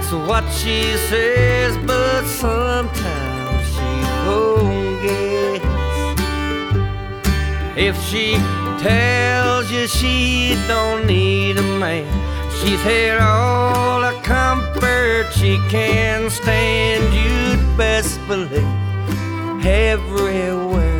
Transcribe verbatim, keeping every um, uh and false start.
That's what she says, but sometimes she forgets. If she tells you she don't need a man, she's had all the comfort she can stand. You'd best believe everywhere